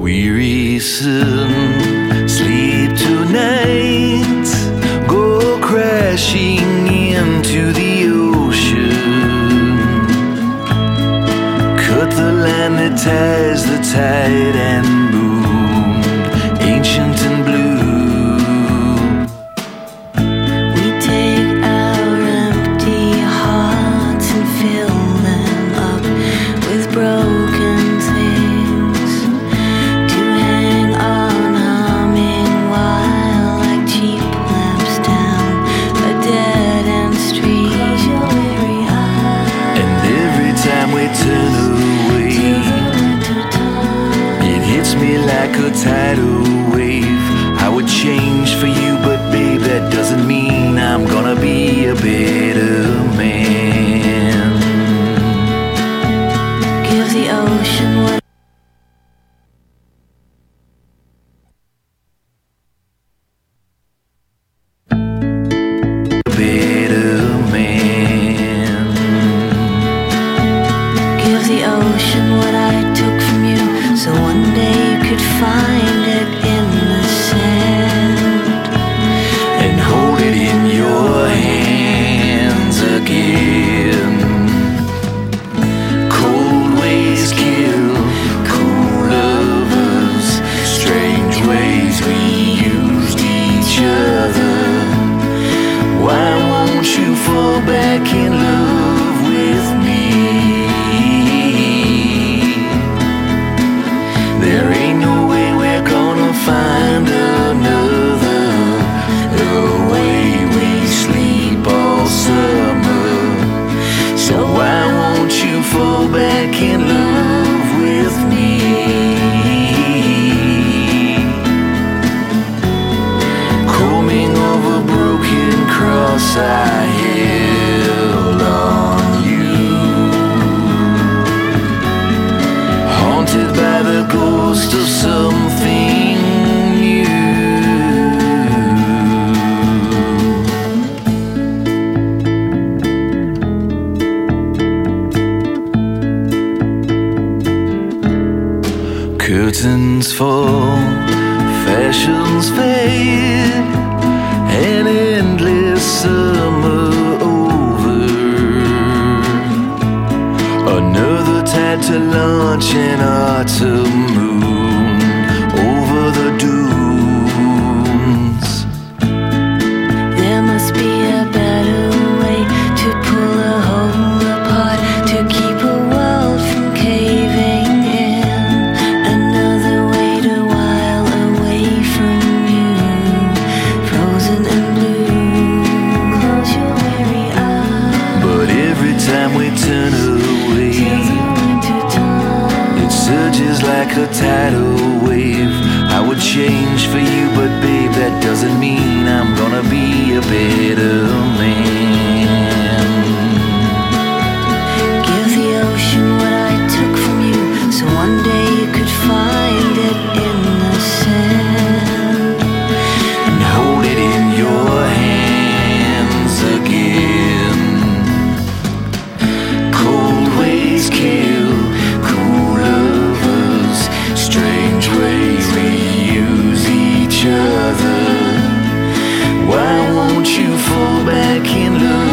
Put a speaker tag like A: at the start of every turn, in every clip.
A: Weary son, sleep tonight. Go crashing into the ocean. Cut the line that ties the tide and moon, ancient and blue.
B: We take our empty hearts and fill them up with broken things to hang on, humming while like cheap lamps down a dead end street. Close your weary eyes.
A: And every time we turn away, it hits me like a tidal wave. I would change for you, but babe, that doesn't mean I'm gonna be a better man.
B: Give the ocean what
A: Better man.
B: Give the ocean what I took from you, so one day you could find it in the sand
A: And hold it in your hands again. Cold ways kill cool lovers, strange ways we used each other. Why won't you fall back in love with me? There ain't no way we're gonna find another, the way we sleep all summer. So why won't you fall back in love with me? Combing over broken cross I held on you, haunted by the ghost of something new. Curtains fall, fashions fade, an endless summer over. Another tide to launch an autumn moon over the dunes.
B: There must be a better way to pull a hole apart, to keep a world from caving in. Another way to while away from you, frozen and blue. Close your weary eyes.
A: But every time we turn away,
B: Till the winter time.
A: it surges like a tidal wave. I would change for you, but babe, that doesn't mean I'm gonna be a better man.
B: Give the ocean what I took from you, so one day you could find it in the sand
A: And hold it in your hands again. Cold ways kill cool lovers, strange ways we use each other. Why won't you fall back in love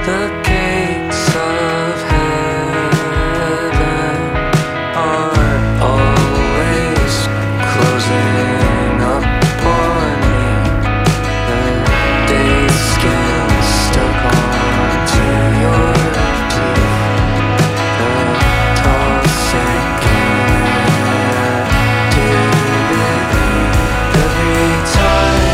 A: The gates of heaven are always closing upon me. The day's skin stuck onto your teeth. The toxic activity every time.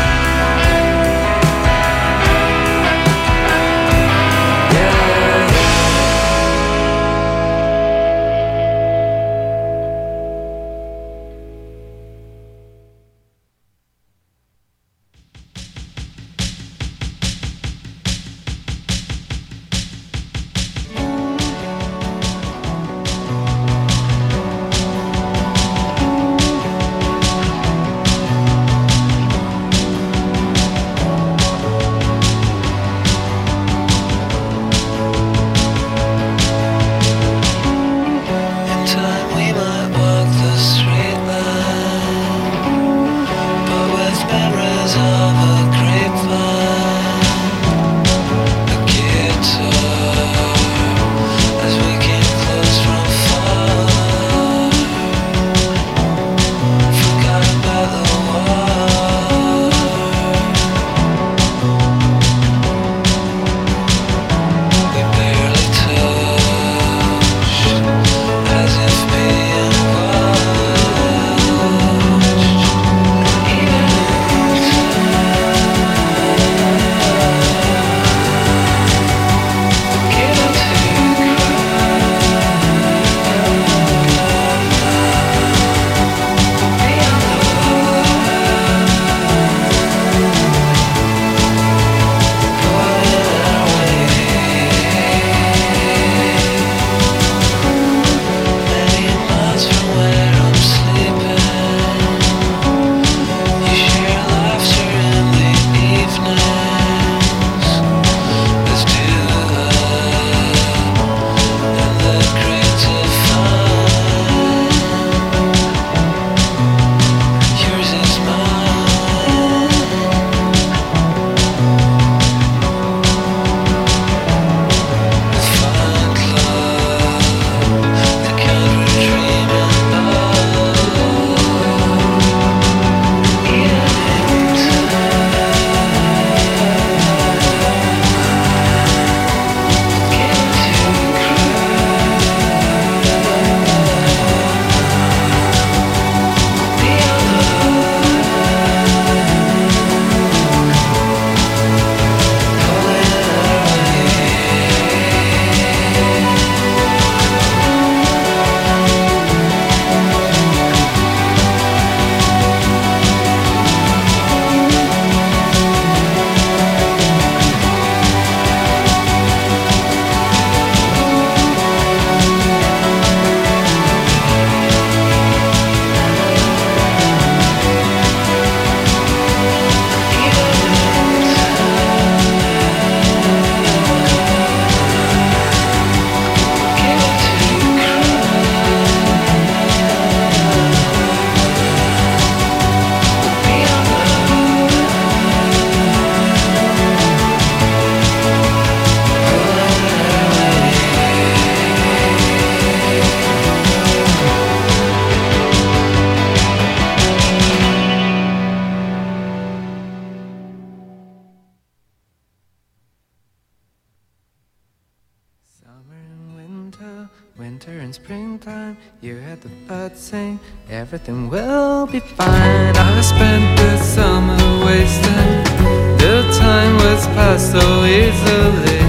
A: Winter and springtime, you heard the birds sing, everything will be fine. I spent the summer wasting, the time was passed so easily.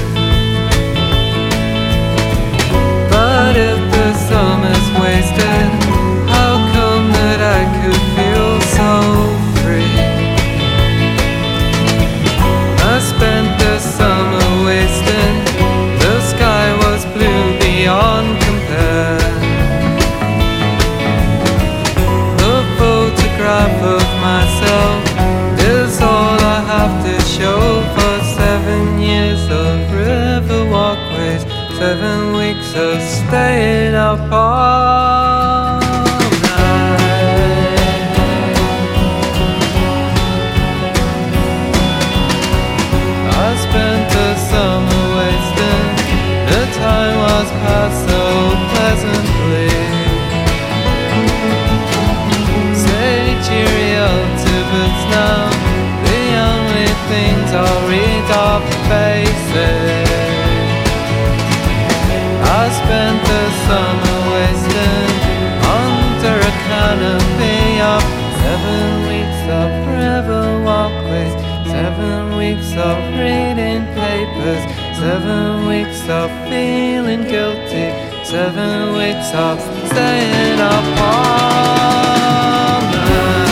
A: But if the summer's wasted, how come that I could feel so free? I spent the summer wasting, the sky was blue beyond compare. The photograph of myself is all I have to show for 7 years of river walkways, 7 weeks of staying up all night. I spent the summer
C: summer wasted under a canopy of 7 weeks of forever walkways, 7 weeks of reading papers, 7 weeks of feeling guilty, 7 weeks of staying up all night.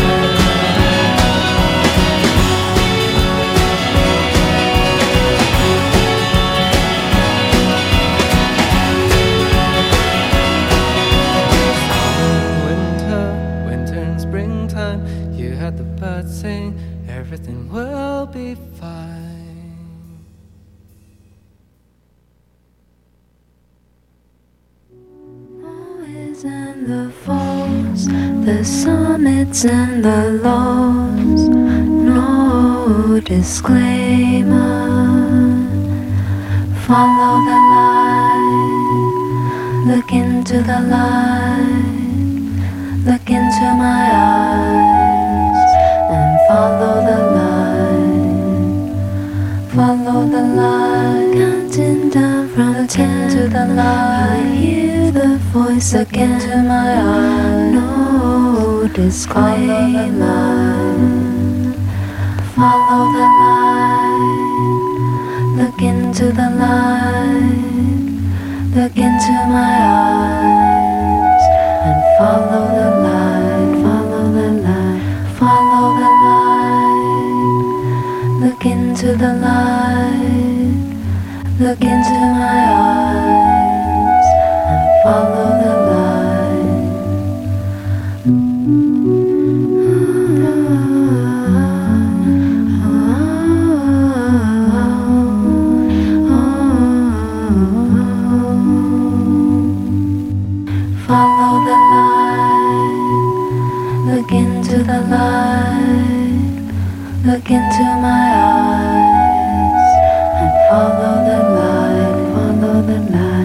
C: Had the birds sing, everything will be fine.
B: Always and the falls, the summits and the lows, no disclaimer. Follow the light, look into the light, look into my eyes. Follow the light, follow the light, counting down from the 10 to the light. I hear the voice again to my eyes. No disclaimer. Follow the light, look into the light, look into my eyes, and follow the light, follow the light, follow the light. Look into the light, look into my eyes, and follow the light. Follow the light, look into the light, look into my eyes, and follow the light, follow the light.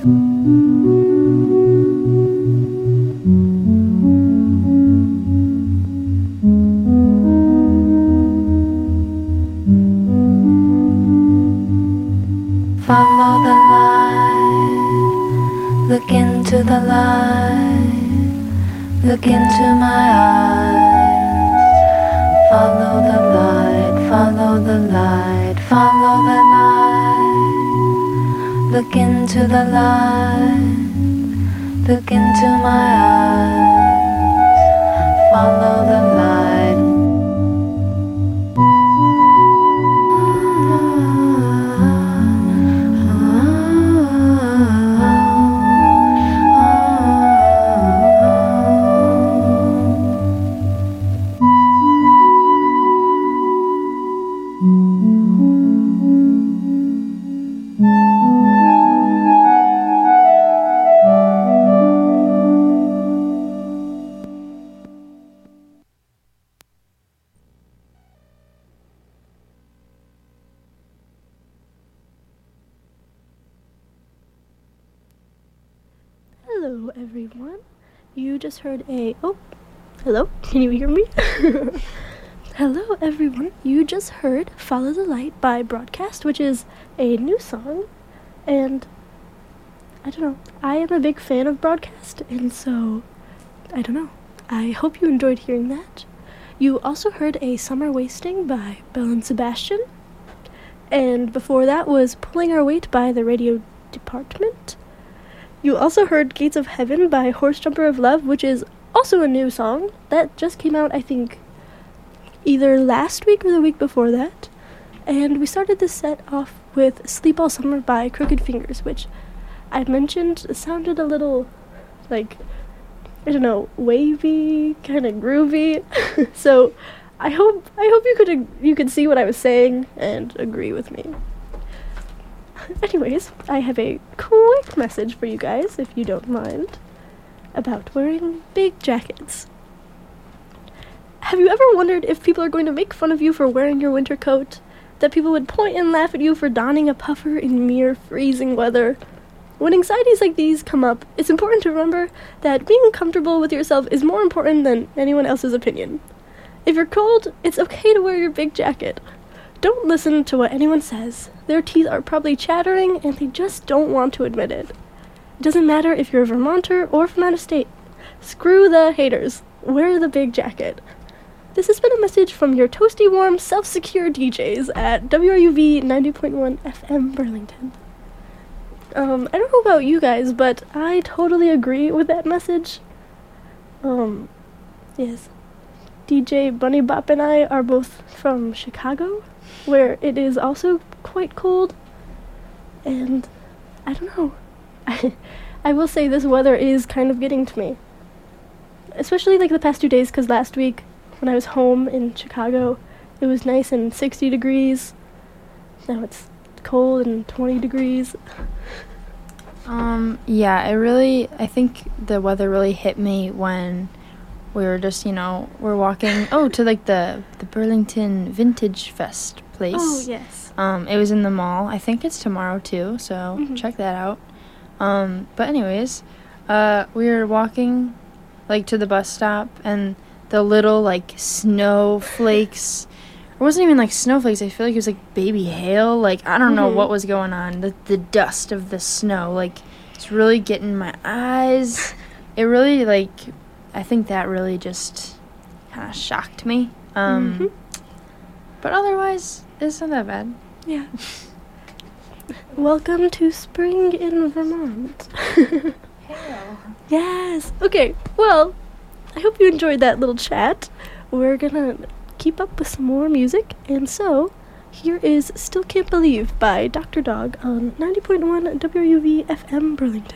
B: Follow the light, look into the light, look into my eyes. Follow the light, follow the light, follow the light. Look into the light, look into my eyes, and follow the light.
D: Hello everyone, you just heard hello, can you hear me? Hello everyone, you just heard Follow the Light by Broadcast, which is a new song, and I don't know, I am a big fan of Broadcast, and so, I don't know, I hope you enjoyed hearing that. You also heard A Summer Wasting by Belle and Sebastian, and before that was Pulling Our Weight by the Radio Department. You also heard Gates of Heaven by Horse Jumper of Love, which is also a new song that just came out, I think, either last week or the week before that. And we started this set off with Sleep All Summer by Crooked Fingers, which I mentioned sounded a little, like, I don't know, wavy, kind of groovy. So I hope you could see what I was saying and agree with me. Anyways, I have a quick message for you guys, if you don't mind, about wearing big jackets. Have you ever wondered if people are going to make fun of you for wearing your winter coat? That people would point and laugh at you for donning a puffer in mere freezing weather? When anxieties like these come up, it's important to remember that being comfortable with yourself is more important than anyone else's opinion. If you're cold, it's okay to wear your big jacket. Don't listen to what anyone says. Their teeth are probably chattering and they just don't want to admit it. doesn't matter if you're a Vermonter or from out of state. Screw the haters. Wear the big jacket. This has been a message from your toasty warm, self-secure DJs at WRUV 90.1 FM Burlington. I don't know about you guys, but I totally agree with that message. Yes. DJ Bunny Bop and I are both from Chicago, where it is also quite cold. And I don't know. I will say this weather is kind of getting to me. Especially like the past 2 days, because last week when I was home in Chicago, it was nice and 60 degrees. Now it's cold and 20 degrees.
E: Yeah, I think the weather really hit me when we were just, we're walking, to like the Burlington Vintage Fest place.
D: Oh, yes.
E: It was in the mall. I think it's tomorrow too, so check that out. But anyways, we were walking like to the bus stop, and the little like snowflakes, it wasn't even like snowflakes, I feel like it was like baby hail, like I don't know what was going on. The dust of the snow, like it's really getting my eyes. It really I think that really just kind of shocked me. But otherwise, it's not that bad.
D: Yeah. Welcome to spring in Vermont.
E: Hail.
D: Yes. Okay, well, I hope you enjoyed that little chat. We're gonna keep up with some more music, and so here is Still Can't Believe by Dr. Dog on 90.1 WRUV FM Burlington.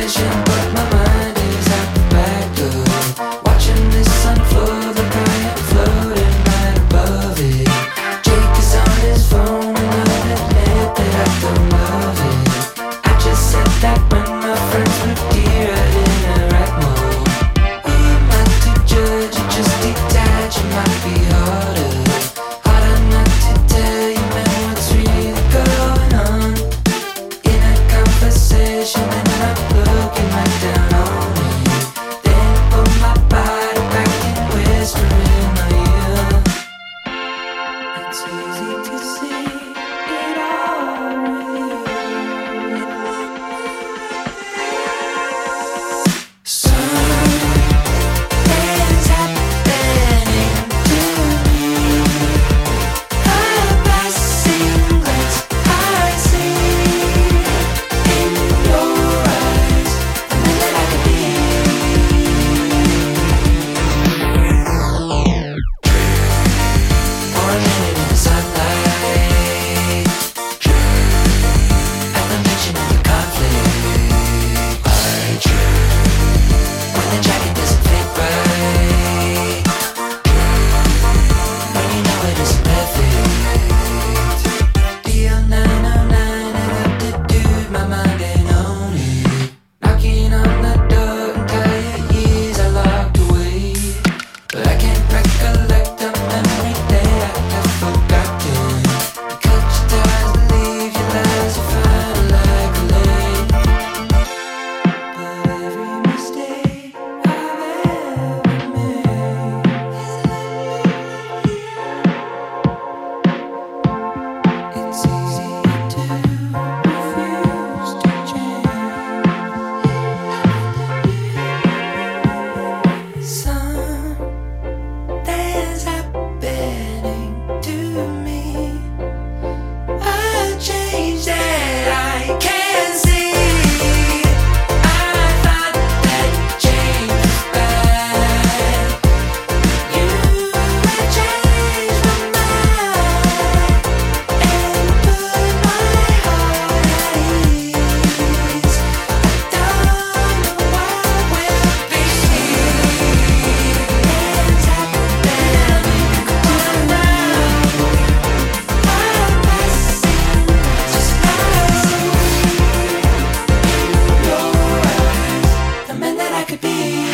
A: conversation, but my mind is at the back door, watching the sun flow, the brilliant floating right above it. Jake is on his phone and I'll admit that I don't love it. I just said that when my friends moved here, I didn't act more. Who am I to judge? You just detach, it might be harder. Harder not to tell you, man, what's really going on in a conversation, and I'm looking right down on you. Then put my body back and whisper in my ear. It's easy to see it all with you. Something's happening to me. A passing glance I see in your eyes, the man that I could be. For a minute in the sunlight, at the mention of the conflict, when the jacket doesn't fit right, when you know it isn't perfect. Deal 909 and up to dude, my mind ain't on it. Knocking on the door, entire years I locked away, but I can't recollect a memory that I have forgotten. You cut your ties, believe your lies, you find like a lane. But every mistake I've ever made it's easy to refuse to change. Something's happening to me. A change that I can't see. I thought that change was bad. You had changed my mind and put my heart at ease. I don't know what will be. It's happening around. I'm passing just now. Your eyes, the man that I could be.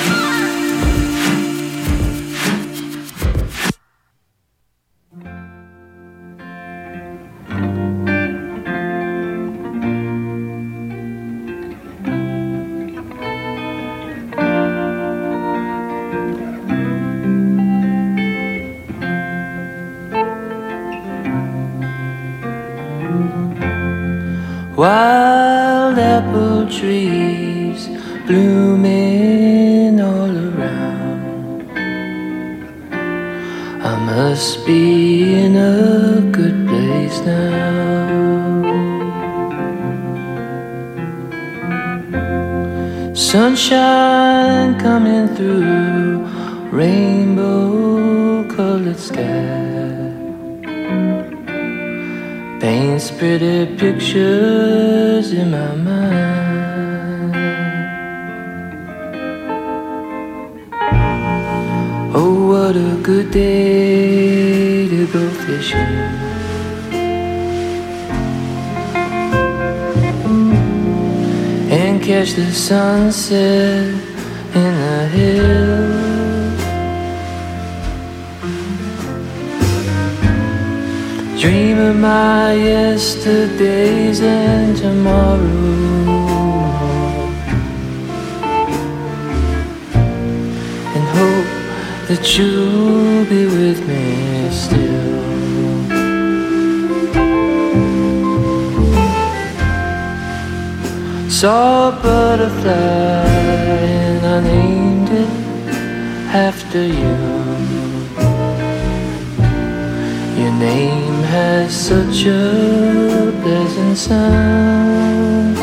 A: Wild apple trees blooming all around. I must be in a good place now. Sunshine coming through, rainbow colored sky paints pretty pictures in my mind. Oh, what a good day to go fishing. And catch the sunset in the hills. Dream of my yesterdays and tomorrow, and hope that you'll be with me still. Saw a butterfly and I named it after you. Your name has such a pleasant sound.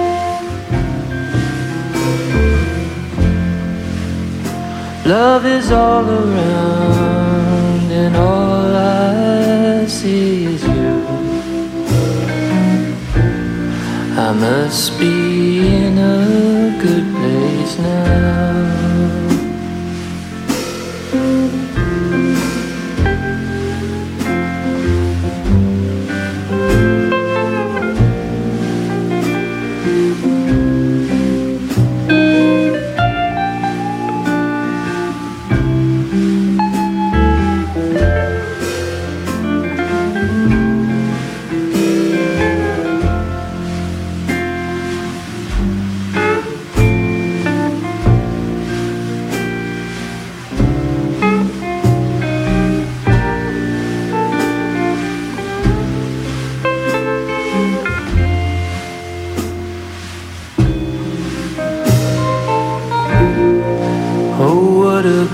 A: Love is all around and all I see is you. I must be in a good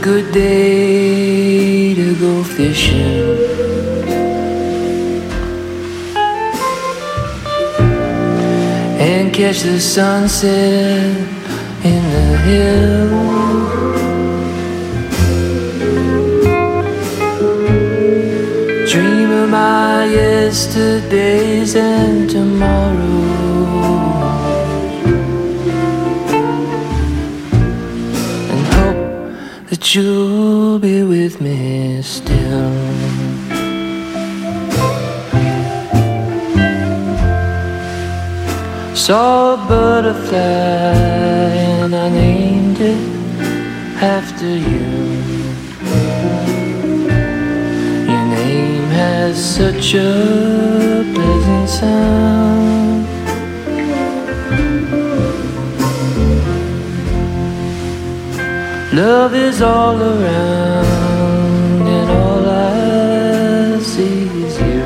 A: good day to go fishing. And catch the sunset in the hills. Dream of my yesterdays and tomorrow. And hope that you'll be with me still. Saw a butterfly and I named it after you. Your name has such a pleasant sound. Love is all around and all I see is you.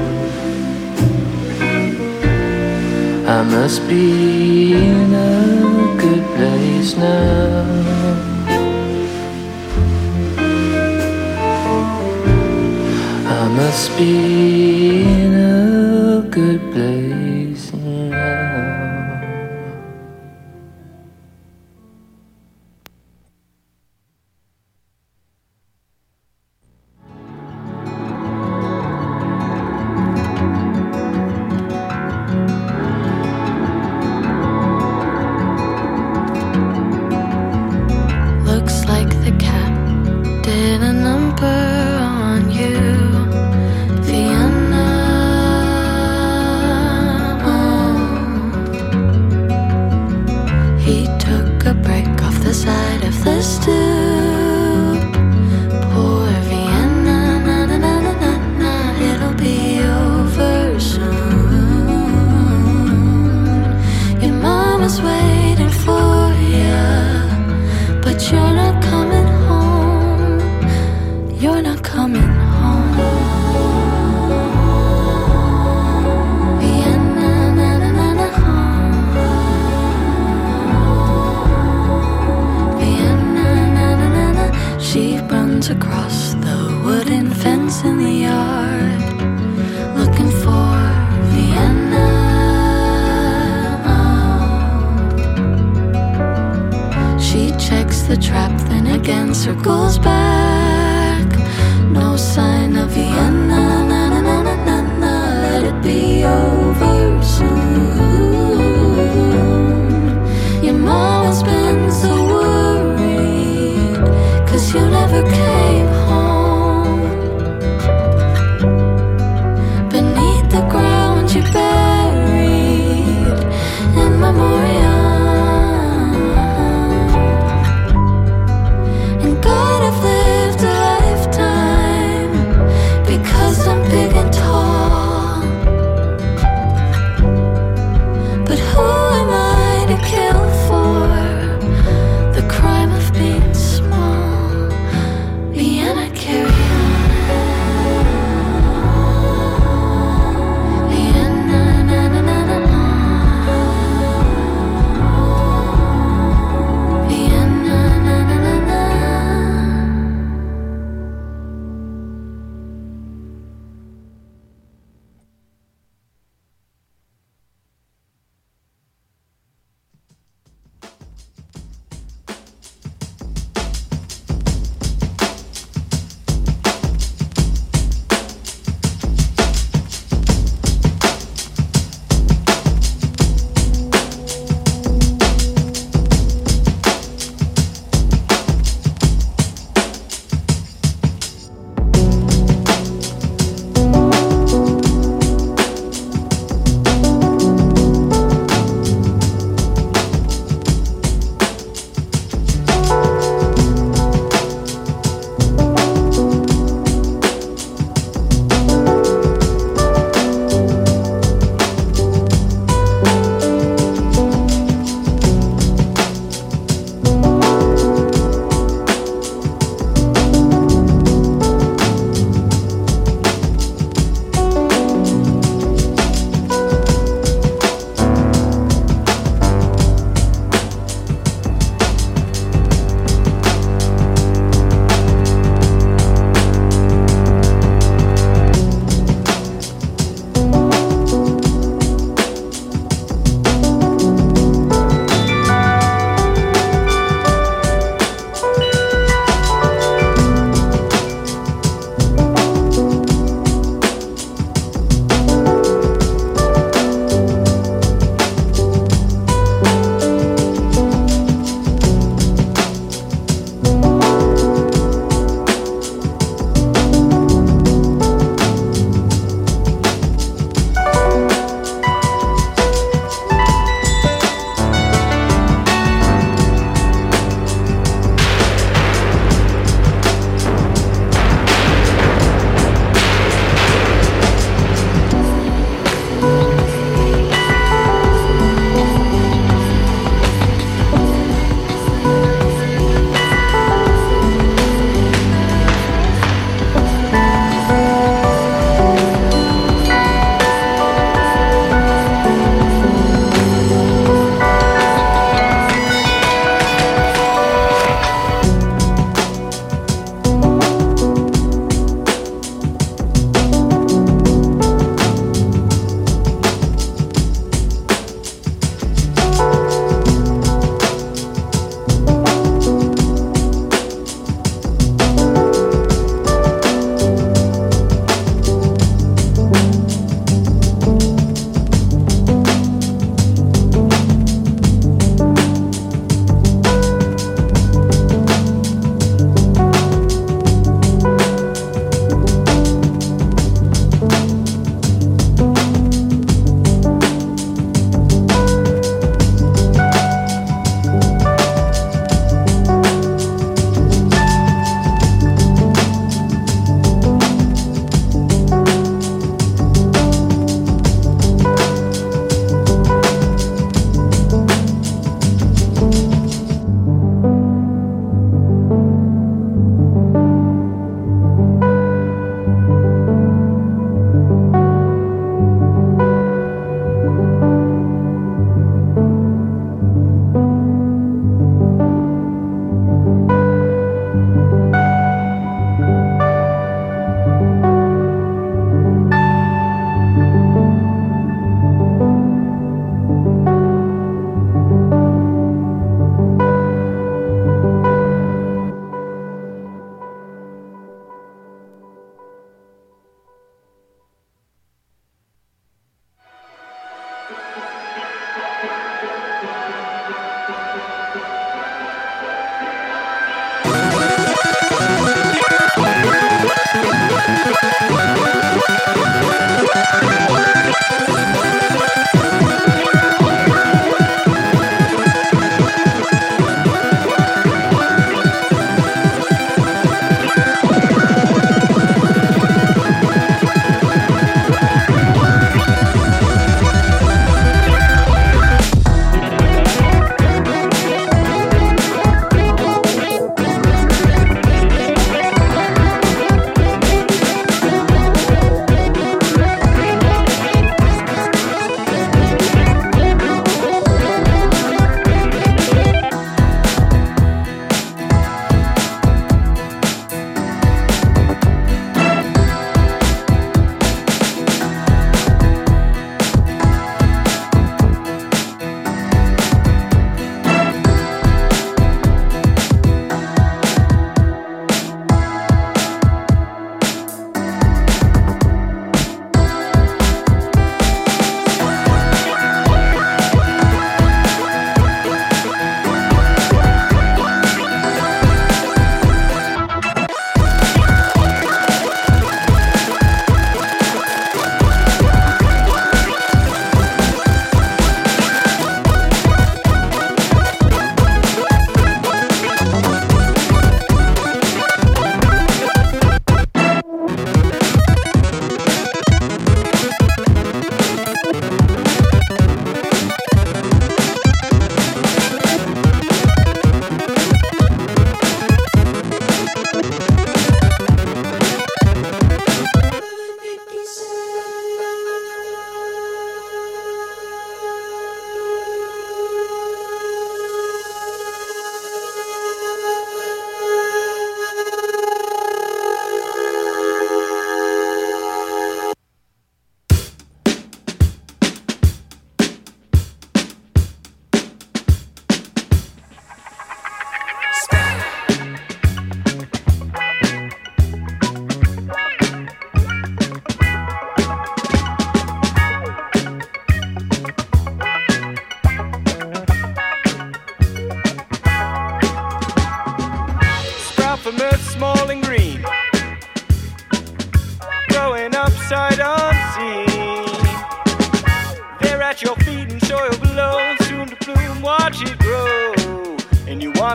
A: I must be in a good place now. I must be in a good place now.
B: Looks like the cat did a number on you, Vienna. He took a break off the side of the stoop. Poor Vienna, na na na na na na. It'll be over soon. Your mama's waiting for you, but you're not coming home. You're not coming home. Vienna, na na na na home. Vienna, na na na na. She runs across the wooden fence in the yard, looking for Vienna. She checks the trap, then again circles back. No sign of Vienna, na na na na na na. Let it be over soon. Your mama's been so worried, 'cause you never came home. Beneath the ground you're buried in memoriam. And God, if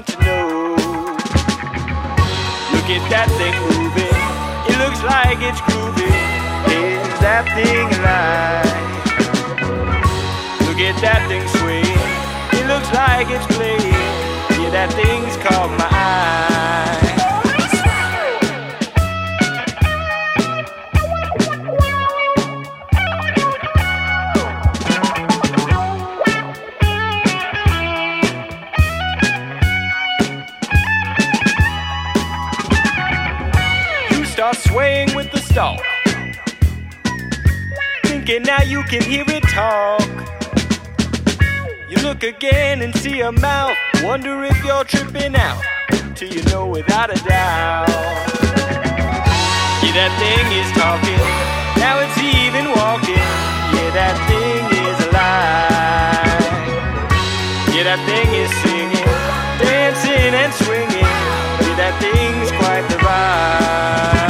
F: want to know. Look at that thing moving, it looks like it's grooving. Is that thing alive? Look at that thing swing, it looks like it's playing. Yeah, that thing's caught my eye. Swaying with the stalk, thinking now you can hear it talk. You look again and see a mouth, wonder if you're tripping out, till you know without a doubt. Yeah, that thing is talking, now it's even walking. Yeah, that thing is alive. Yeah, that thing is singing, dancing and swinging. Yeah, that thing's quite the vibe.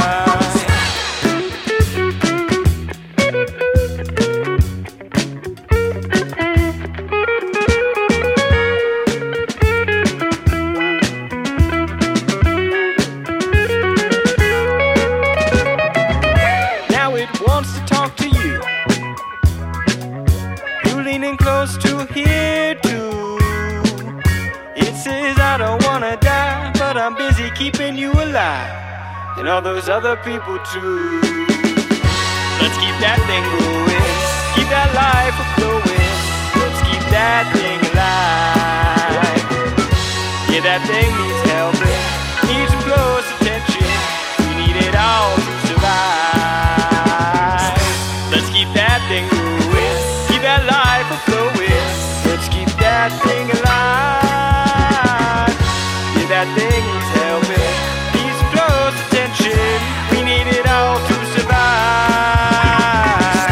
F: Close to here too. It says I don't wanna die, but I'm busy keeping you alive, and all those other people too. Let's keep that thing going, keep that life flowing. Let's keep that thing alive. Yeah, that thing needs helping, needs some close attention. We need it all to survive. Let's keep that thing going, keep that life flowing. Let's keep that thing alive. Yeah, that thing needs helping, needs close attention. We need it all to survive.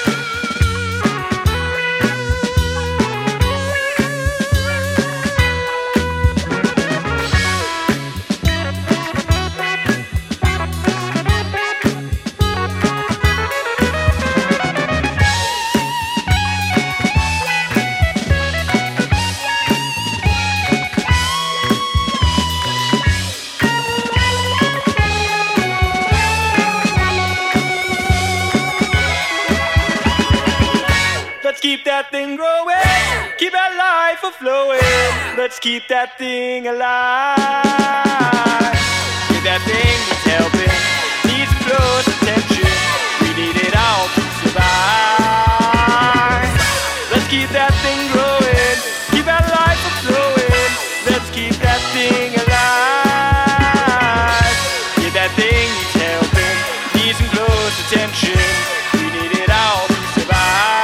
F: Keep that thing growing, keep that life a-flowing. Let's keep that thing alive. Yeah, that thing needs helping, needs close attention. We need it all to survive. Let's keep that thing growing, keep that life a-flowing. Let's keep that thing alive. Yeah, that thing needs helping, needs some close attention. We need it all to survive.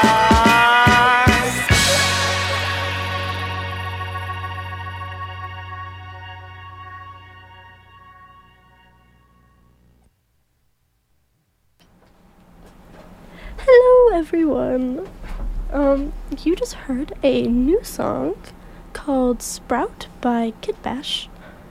D: Hello, everyone. You just heard a new song called Sprout by Kid Bash.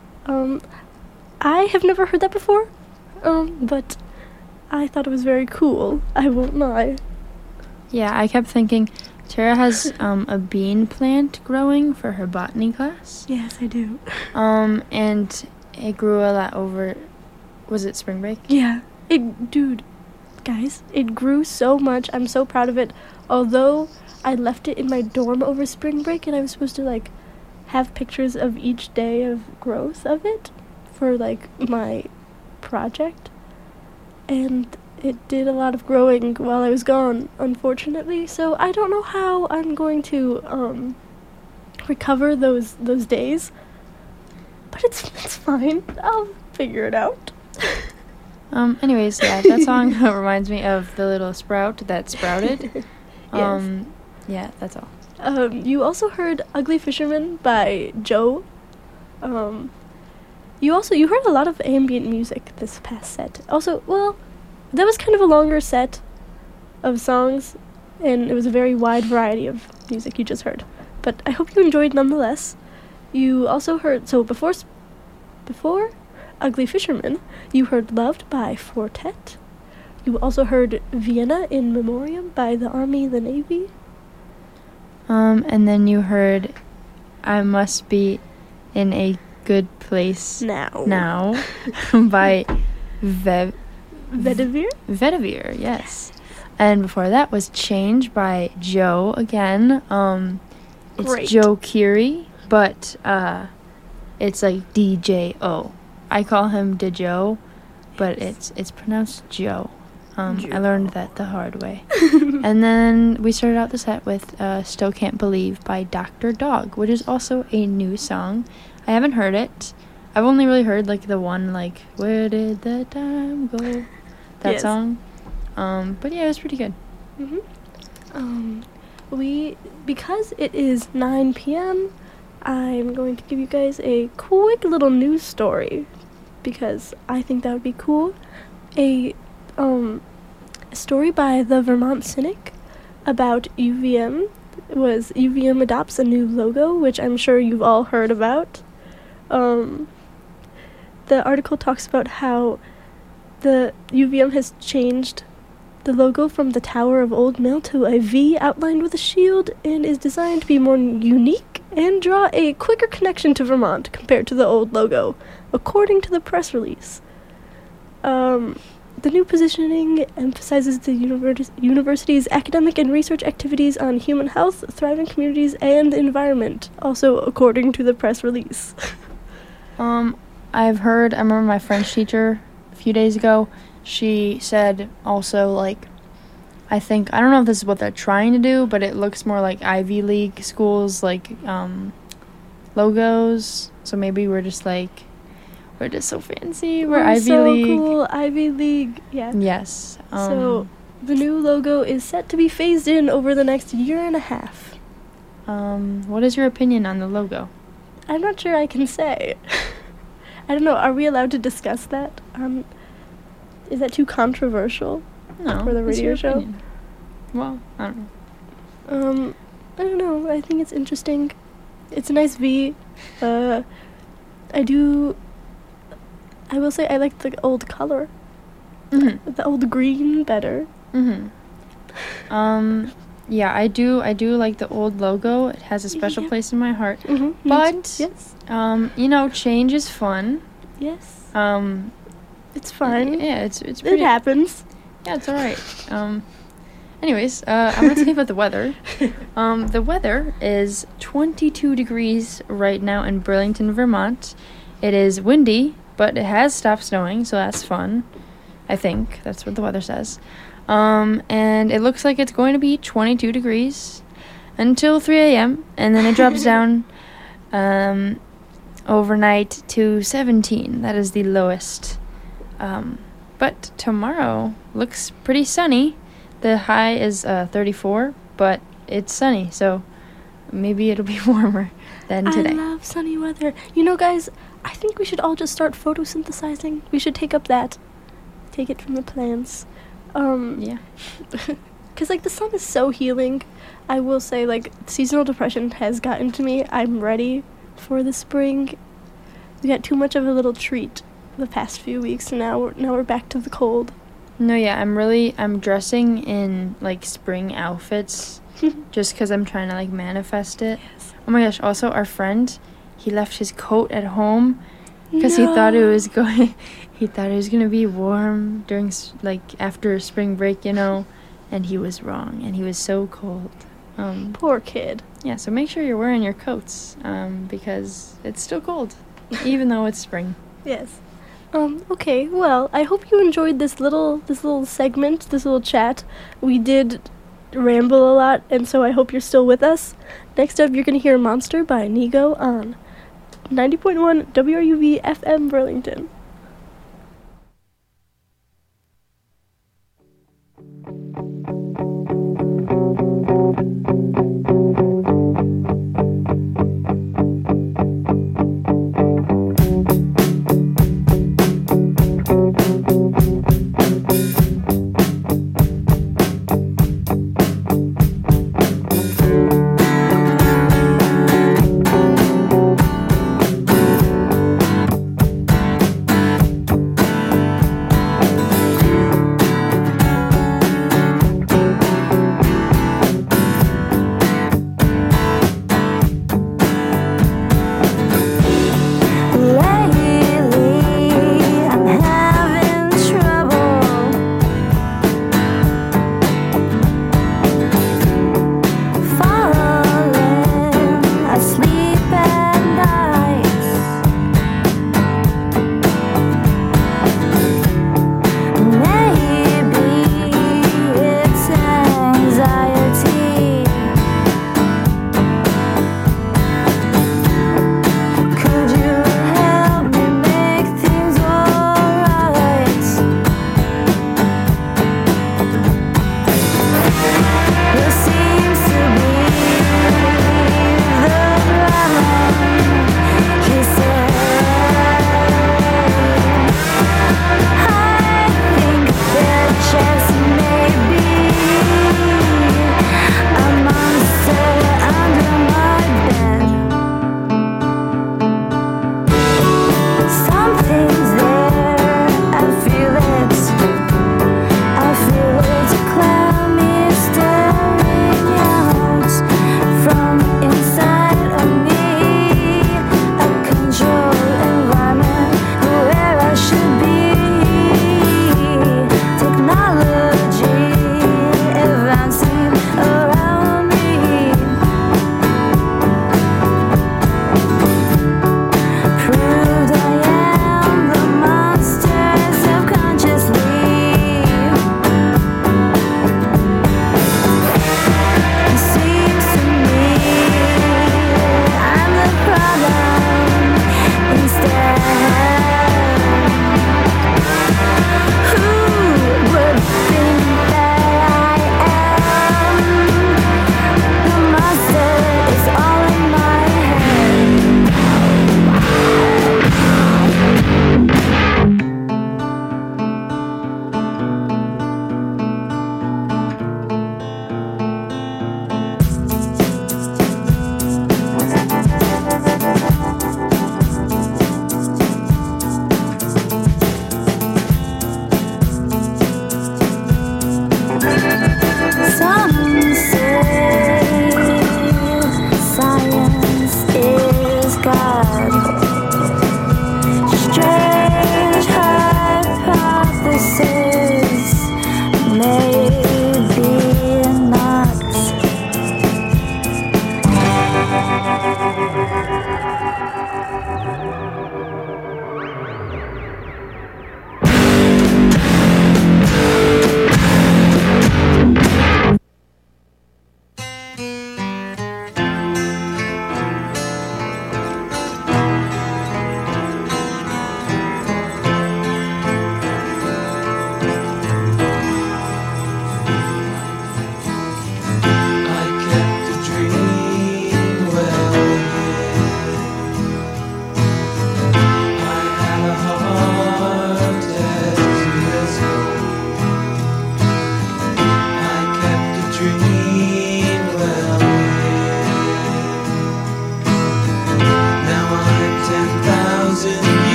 D: I have never heard that before, but I thought it was very cool. I won't lie.
E: Yeah, I kept thinking Tara has a bean plant growing for her botany class.
D: Yes, I do.
E: And it grew a lot over, was it spring break?
D: Yeah. Dude, guys, it grew so much. I'm so proud of it. Although I left it in my dorm over spring break and I was supposed to, like, have pictures of each day of growth of it for, like, my project. And it did a lot of growing while I was gone, unfortunately. So I don't know how I'm going to recover those days. But it's fine. I'll figure it out.
E: Anyways, yeah, that song reminds me of the little sprout that sprouted.
D: Yes.
E: Yeah, that's all.
D: You also heard Ugly Fisherman by Joe. You heard a lot of ambient music this past set. Also, well, that was kind of a longer set of songs, and it was a very wide variety of music you just heard. But I hope you enjoyed nonetheless. You also heard, so before Ugly Fisherman, you heard Loved by Fortet. You also heard Vienna in Memoriam by the Army, the Navy.
E: And then you heard I Must Be In a Good Place
D: Now.
E: by
D: Vedivere?
E: Vedivere, yes. And before that was Change by Joe again. It's
D: Great.
E: Joe Keery, but it's like DJO. I call him DeJoe, but it's pronounced Joe. I learned that the hard way. And then we started out the set with Still Can't Believe by Dr. Dog, which is also a new song. I haven't heard it. I've only really heard like the one like Where Did the Time Go? That
D: Yes.
E: song. But yeah, it was pretty good.
D: Because it is 9 p.m., I'm going to give you guys a quick little news story because I think that would be cool. A story by the Vermont Cynic about UVM was UVM adopts a new logo, which I'm sure you've all heard about. The article talks about how the UVM has changed the logo from the Tower of Old Mill to a V outlined with a shield and is designed to be more unique and draw a quicker connection to Vermont compared to the old logo, according to the press release. The new positioning emphasizes the university's academic and research activities on human health, thriving communities, and the environment, also according to the press release.
E: I remember my French teacher a few days ago, she said also, like, I don't know if this is what they're trying to do, but it looks more like Ivy League schools, like, logos. So maybe we're just so fancy. We're Ivy
D: so
E: League.
D: Cool, Ivy League, yeah.
E: Yes.
D: So, the new logo is set to be phased in over the next year and a half.
E: What is your opinion on the logo?
D: I'm not sure I can say. I don't know, are we allowed to discuss that? Is that too controversial?
E: No.
D: For the
E: it's
D: radio
E: your
D: show?
E: opinion. Well, I don't know.
D: I don't know, I think it's interesting. It's a nice V. I will say I like the old color.
E: Mm-hmm.
D: The old green better.
E: Mm-hmm. Yeah, I do like the old logo. It has a special
D: Yeah.
E: place in my heart.
D: Mm-hmm.
E: But,
D: yes.
E: Change is fun.
D: Yes.
E: Um,
D: It's fine.
E: Yeah, it's pretty.
D: It happens.
E: Yeah, it's all right. Anyways, I'm going to tell you about the weather. The weather is 22 degrees right now in Burlington, Vermont. It is windy, but it has stopped snowing, so that's fun. I think that's what the weather says. And it looks like it's going to be 22 degrees until 3 a.m., and then it drops down overnight to 17. That is the lowest. But tomorrow looks pretty sunny. The high is 34, but it's sunny, so maybe it'll be warmer than today.
D: I love sunny weather. You know, guys, I think we should all just start photosynthesizing. We should take up that. Take it from the plants.
E: Yeah.
D: Because, the sun is so healing. I will say, seasonal depression has gotten to me. I'm ready for the spring. We got too much of a little treat the past few weeks, and now we're back to the cold.
E: No, yeah, I'm dressing in, spring outfits just because I'm trying to, manifest it.
D: Yes.
E: Oh my gosh, also our friend, he left his coat at home because he thought it was going to be warm during, after spring break, and he was wrong, and he was so cold.
D: Poor kid.
E: Yeah, so make sure you're wearing your coats because it's still cold, even though it's spring.
D: Yes. Okay, well, I hope you enjoyed this little segment, this little chat. We did ramble a lot, and so I hope you're still with us. Next up, you're going to hear Monster by Nigo on 90.1 WRUV FM Burlington.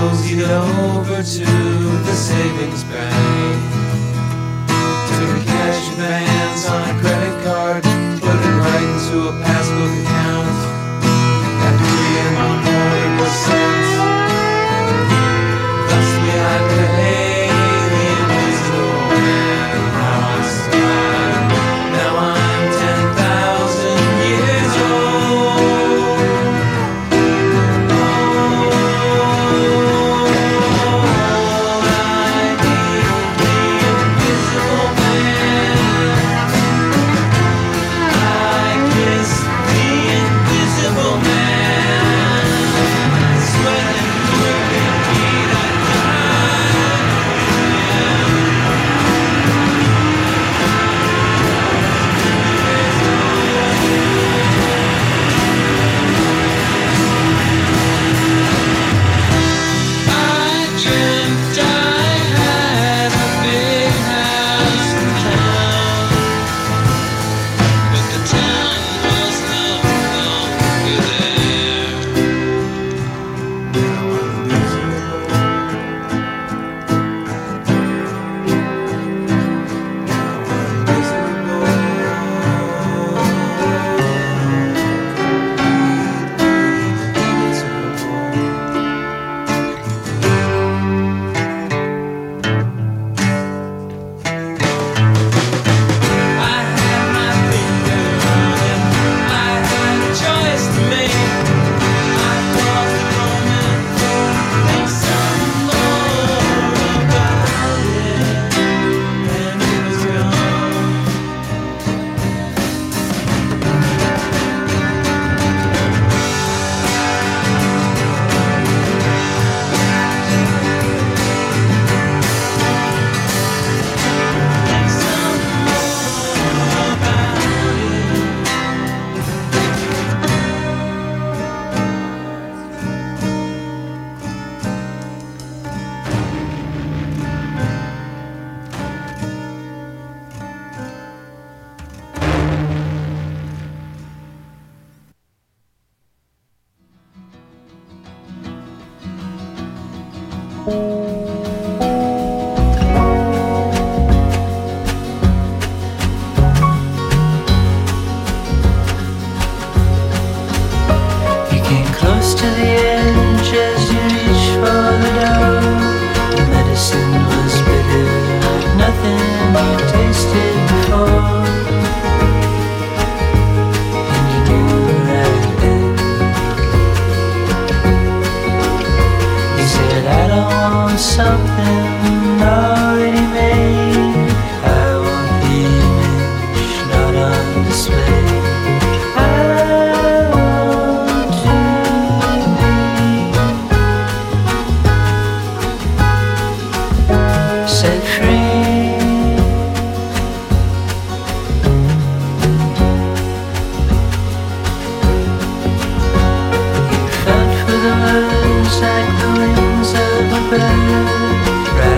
G: moseyed over to the savings bank. Took a cash advance on a credit card, put it right into a passbook account. After 3.25%, thusly I pay the invisible man. How I survive. Now I'm 10,000 years old.
A: You came close to the edge as you reached for the door. The medicine was bitter, like nothing you tasted before. And you knew right then. You said, I don't want something already made. I want the image, not on display. Set free. You felt for the words like the wings of a bird.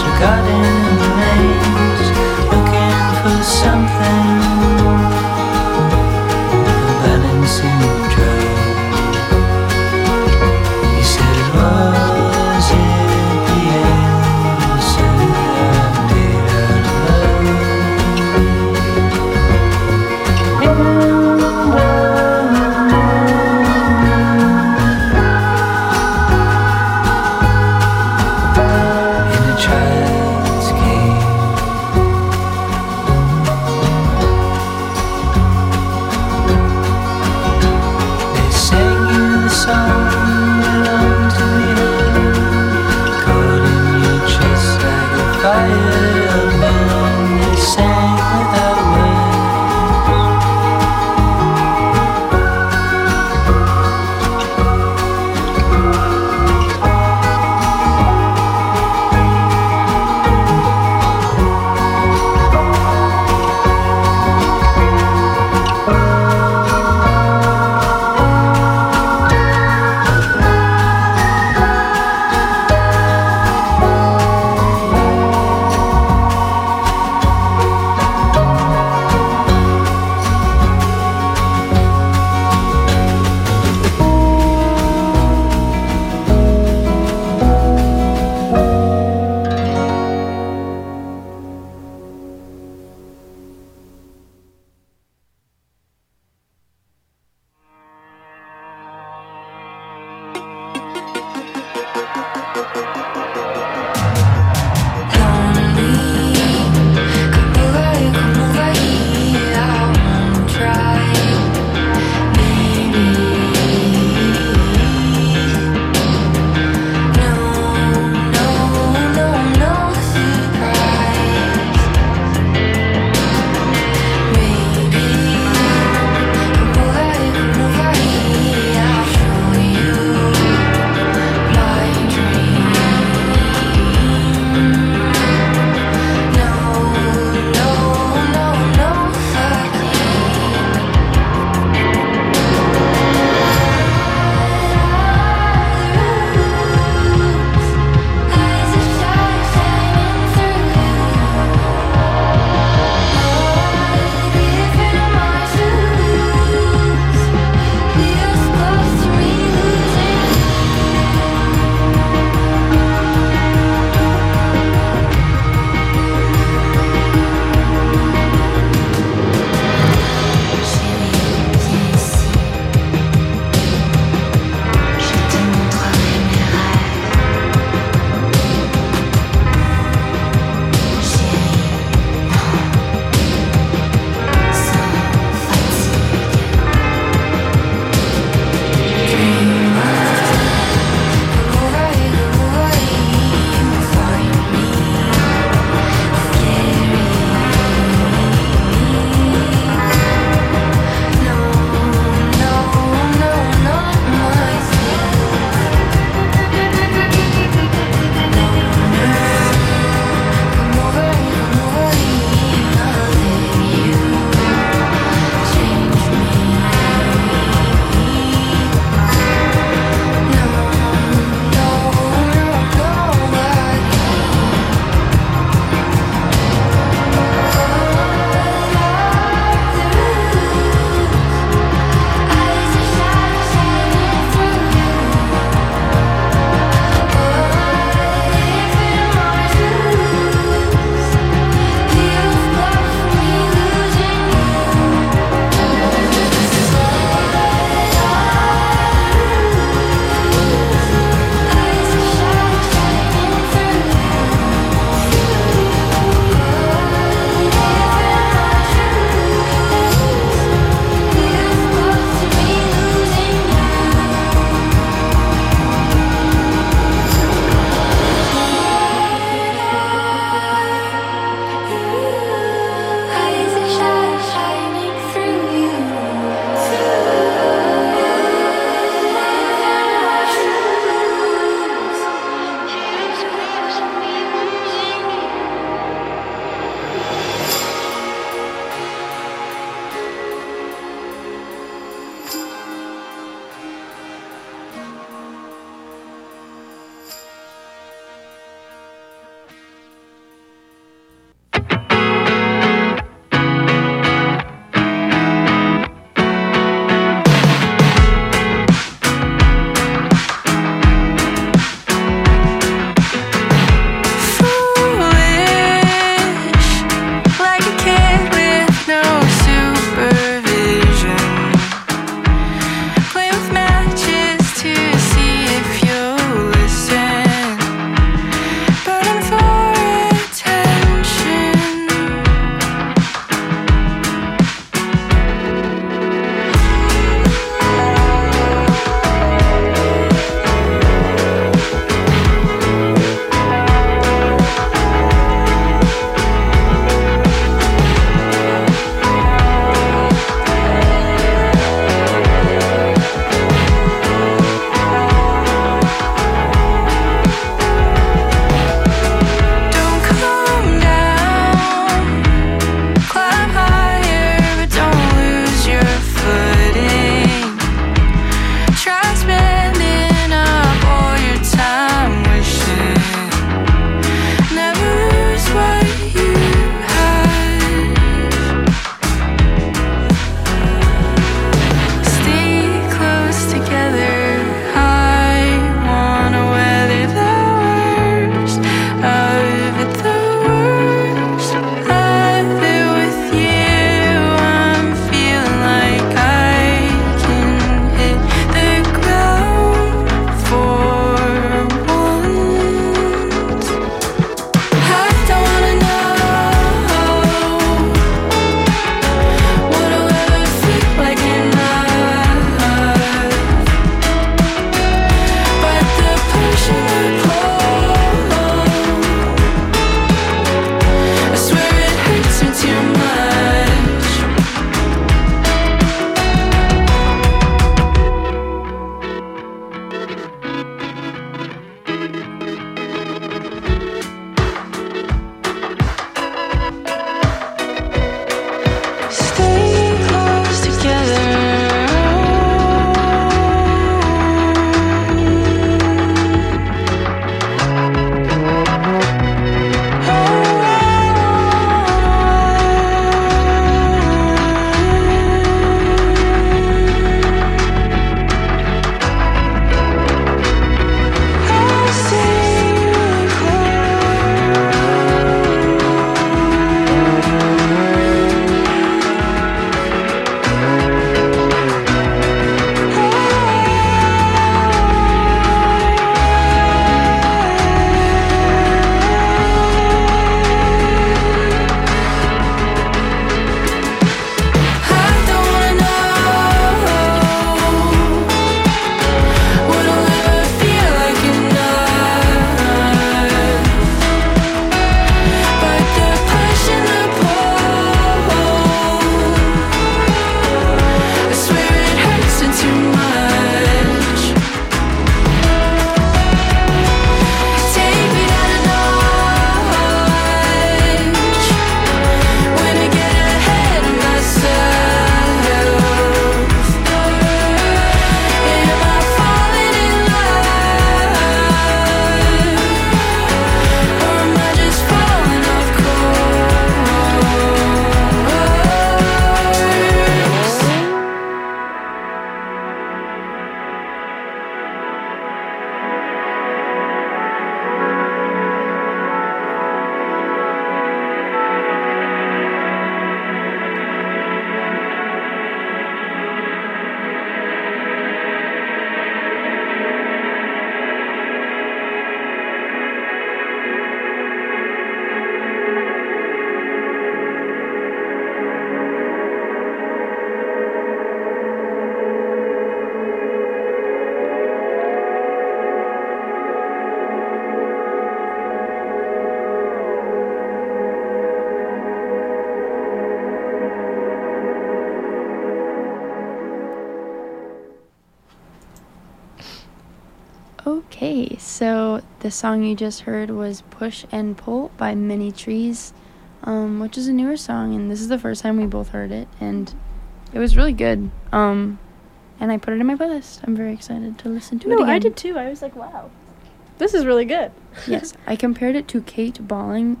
E: Okay, so the song you just heard was Push and Pull by Mini Trees, which is a newer song, and this is the first time we both heard it, and it was really good. And I put it in my playlist. I'm very excited to listen to it again.
D: No, I did too. I was like, wow, this is really good.
E: Yes, I compared it to Kate Bollinger.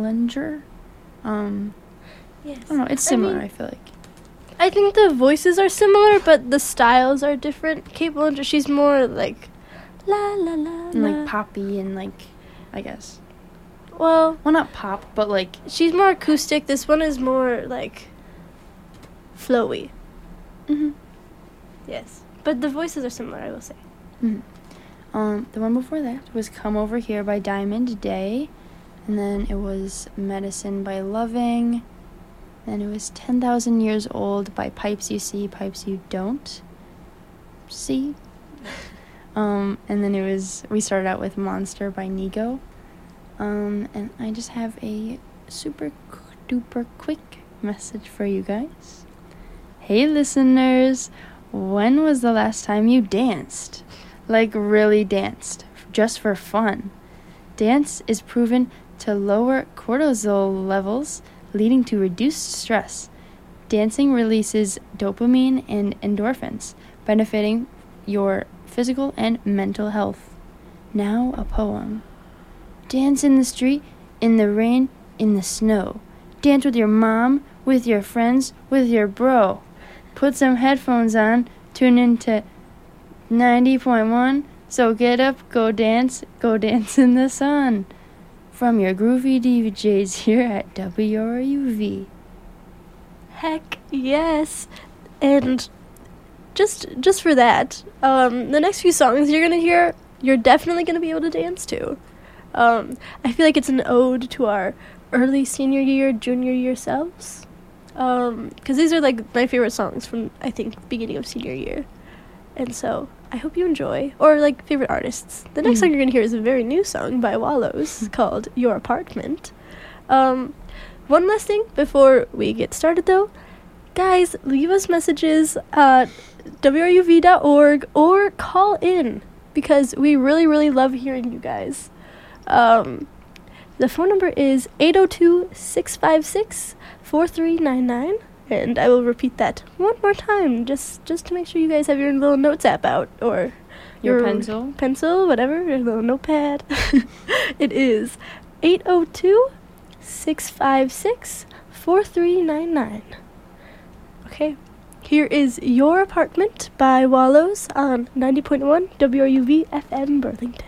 D: Yes.
E: I don't know, it's similar, I feel like.
D: I think the voices are similar, but the styles are different. Kate Bollinger, she's more like la la la,
E: And
D: la.
E: like poppy and like, I guess.
D: Well,
E: Not pop, but like.
D: she's more acoustic. This one is more like flowy.
E: Mm-hmm.
D: Yes, but the voices are similar, I will say.
E: Mm-hmm. The one before that was Come Over Here by Diamond Day. And then it was Medicine by Loving. Then it was 10,000 Years Old by Pipes You See, Pipes You Don't See. And then we started out with Monster by Nigo. And I just have a super duper quick message for you guys. Hey listeners, when was the last time you danced? Like really danced, just for fun. Dance is proven to lower cortisol levels, leading to reduced stress. Dancing releases dopamine and endorphins, benefiting your physical and mental health. Now a poem. Dance in the street, in the rain, in the snow. Dance with your mom, with your friends, with your bro. Put some headphones on, tune into 90.1, so get up, go dance in the sun. From your groovy DJs here at WRUV.
D: Heck yes. And just for that, the next few songs you're gonna hear, you're definitely gonna be able to dance to. I feel like it's an ode to our early senior year, junior year selves. Because these are like my favorite songs from, I think, beginning of senior year. And so I hope you enjoy, or like favorite artists. The next song you're gonna hear is a very new song by Wallows called Your Apartment. One last thing before we get started though, guys, leave us messages at wruv.org or call in, because we really, really love hearing you guys. The phone number is 802-656-4399. And I will repeat that one more time, just to make sure you guys have your little notes app out, or
E: Your
D: pencil, whatever, your little notepad. It is 802-656-4399. Okay, here is Your Apartment by Wallows on 90.1 WRUV FM Burlington.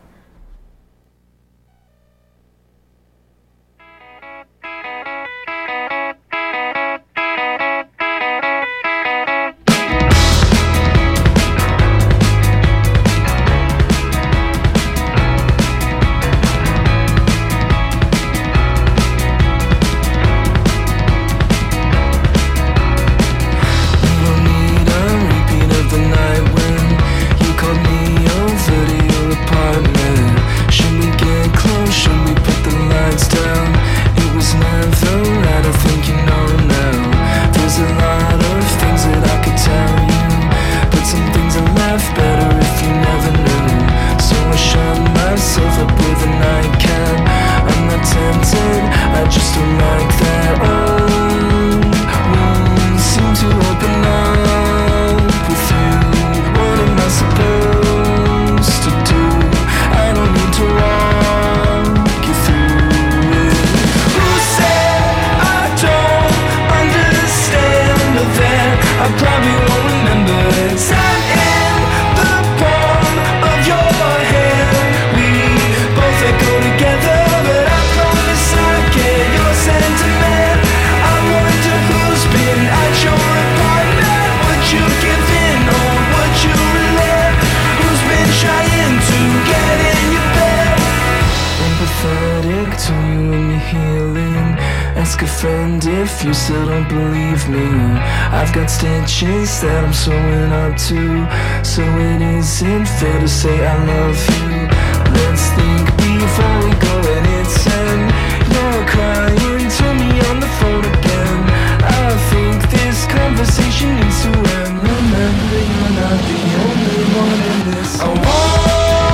A: If you still don't believe me, I've got stitches that I'm sewing up to, so it isn't fair to say I love you. Let's think before we go and it's 10. You're crying to me on the phone again. I think this conversation needs to end. Remember, you're not the only one in this. I want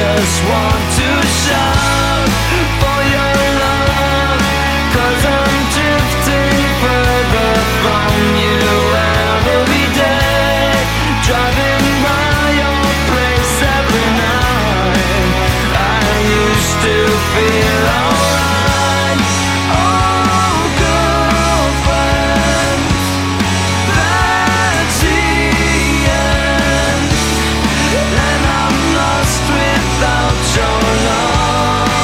A: just want to shout for your love, 'cause I'm drifting further from you every day, driving by your place every night. I used to feel alright. Oh, girlfriend, that's the end, and I'm lost without your love.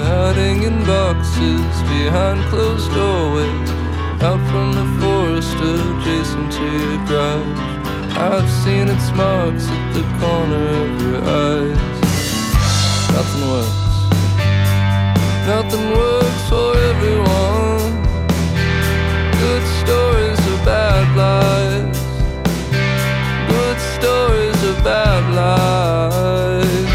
C: hiding in boxes behind closed doorways, out from the forest adjacent to your garage. I've seen its marks at the corner of your eyes. Nothing works. Nothing works for everyone. Good stories are bad lies. Good stories are bad lies.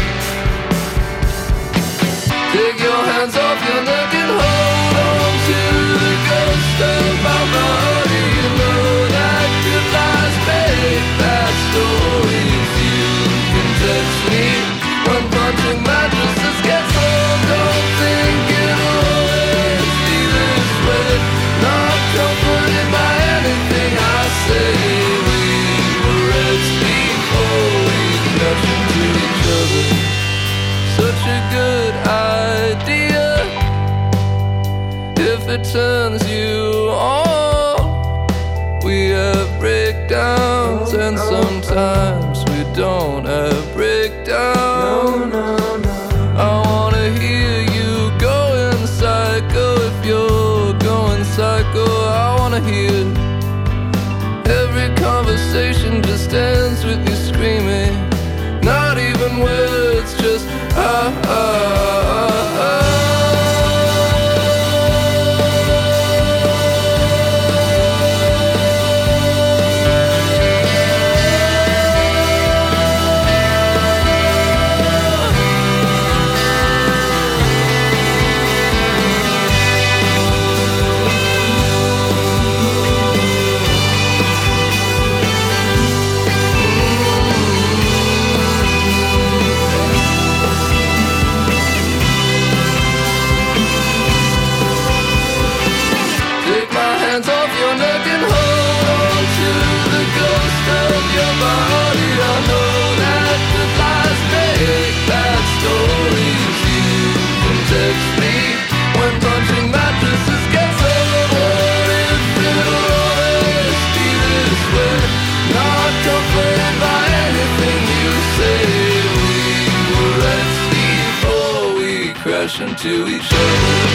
C: Take your hands off your neck and hold on to the ghost of my body. You know that good lies make bad stories. You can text me when punching mattresses gets old. Don't think it'll always be this way. Not comforted by anything I say. We were reds before we crashed into each other. Such a good idea if it turns you on. We have breakdowns and sometimes we don't have breakdowns. I wanna hear you going psycho. If you're going psycho, I wanna hear every conversation just ends with you screaming. Not even words, just ah ah ah ah. Into each other.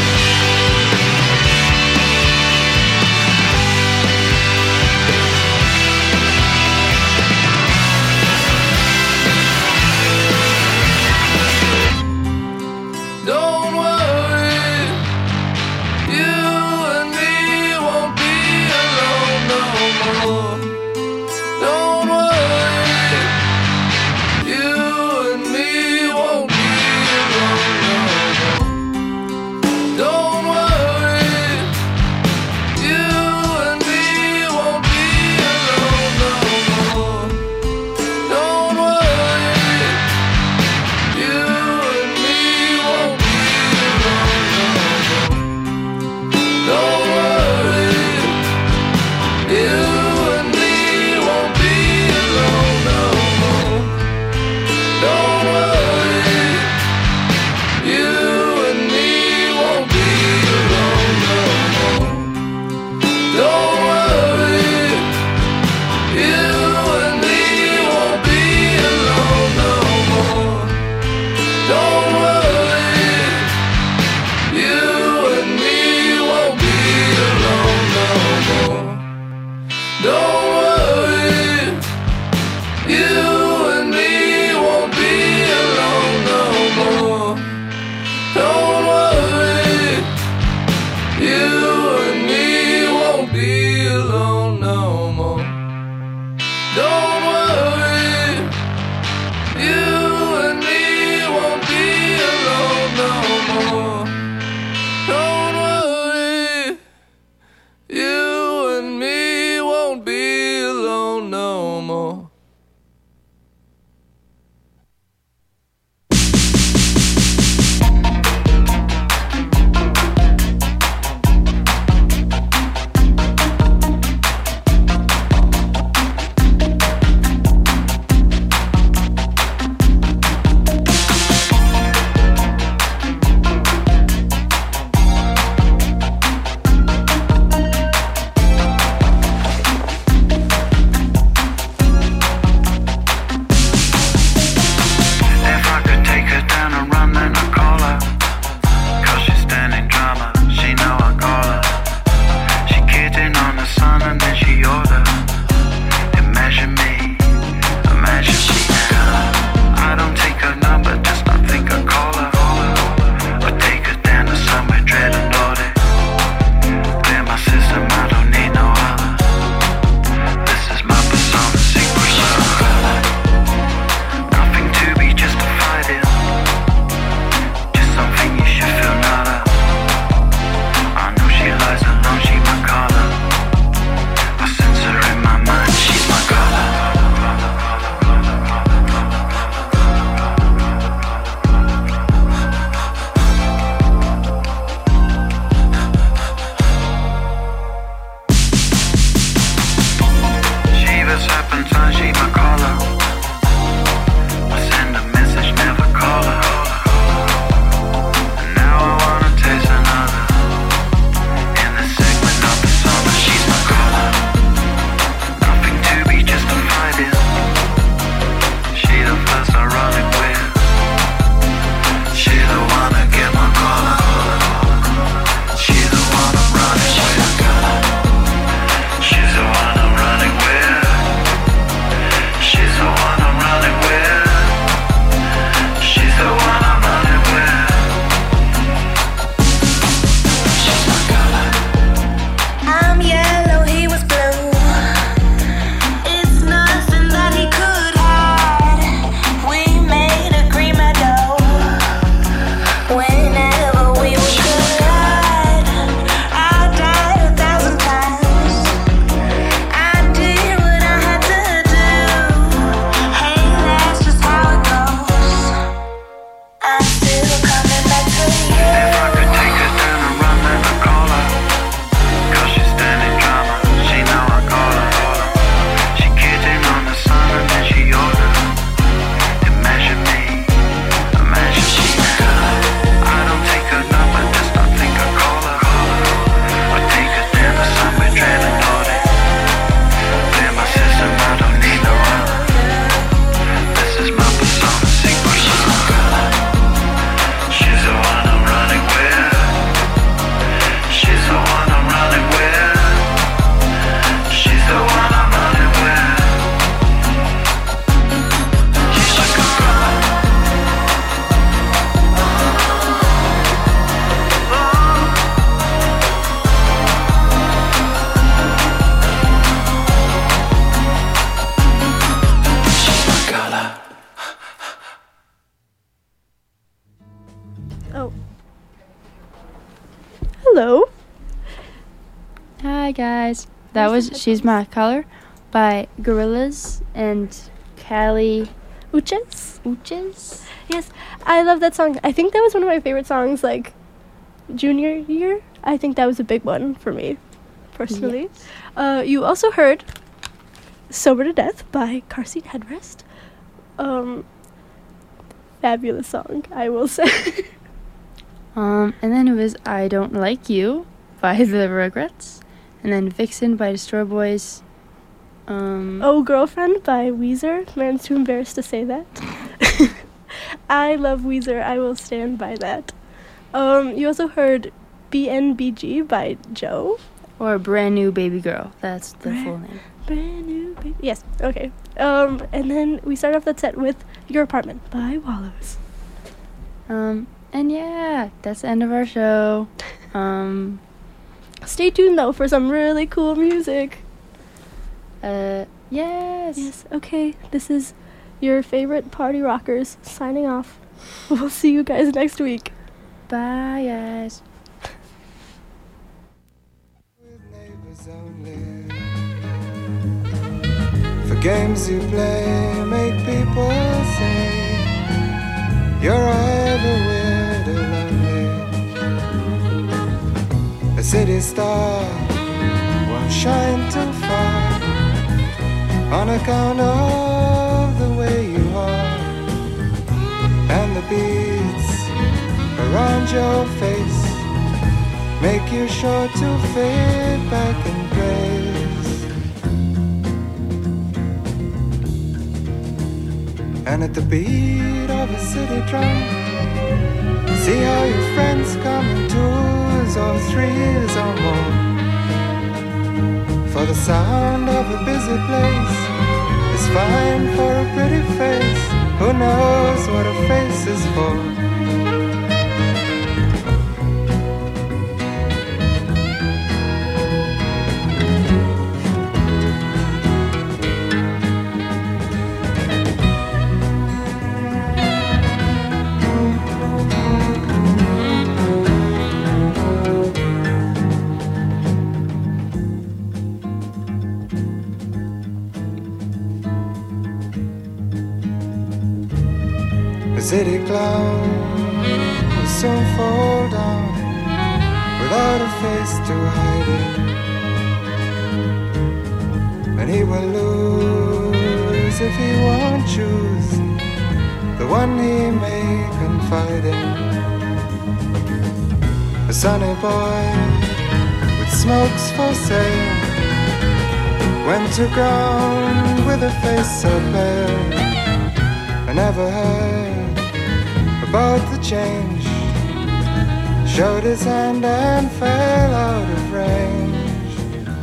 C: Don't
D: hello.
E: Hi guys. That was She's My Color by Gorillaz and Callie
D: Uchis?
E: Uchis.
D: Yes, I love that song. I think that was one of my favorite songs, like, junior year. I think that was a big one for me, personally. You also heard Sober to Death by Car Seat Headrest. Fabulous song, I will say.
E: And then it was I Don't Like You by The Rugrats. And then Vixen by Destroy Boys.
D: Oh Girlfriend by Weezer. Man's too embarrassed to say that. I love Weezer. I will stand by that. You also heard BNBG by Joe.
E: Or Brand New Baby Girl. That's the full name.
D: Brand new baby. Yes, okay. And then we start off that set with Your Apartment by Wallows.
E: And yeah, that's the end of our show.
D: Stay tuned though for some really cool music.
E: Yes.
D: Yes, okay. This is your favorite party rockers signing off. We'll see you guys next week.
E: Bye, guys.
G: With neighbors only. For games you play, make people say you're either weird or lonely. A city star won't shine too far on account of the way you are, and the beads around your face make you sure to fade back in place. And at the beat of a city drum, see how your friends come in twos or threes or more. For the sound of a busy place is fine for a pretty face. Who knows what a face is for? City clown will soon fall down without a face to hide in, and he will lose if he won't choose the one he may confide in. A sunny boy with smokes for sale went to ground with a face so pale. I never heard about the change, showed his hand and fell out of range.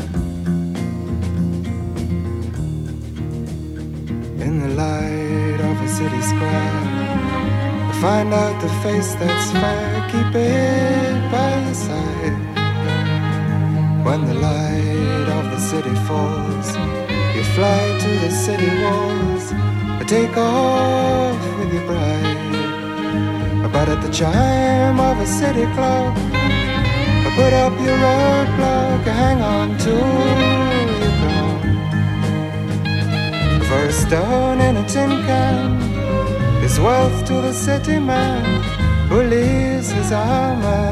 G: In the light of a city square, I find out the face that's fair, keep it by your side. When the light of the city falls, you fly to the city walls, or take off with your bride. But at the chime of a city clock, put up your roadblock, hang on to your crown. For a stone in a tin can is wealth to the city man who leaves his armor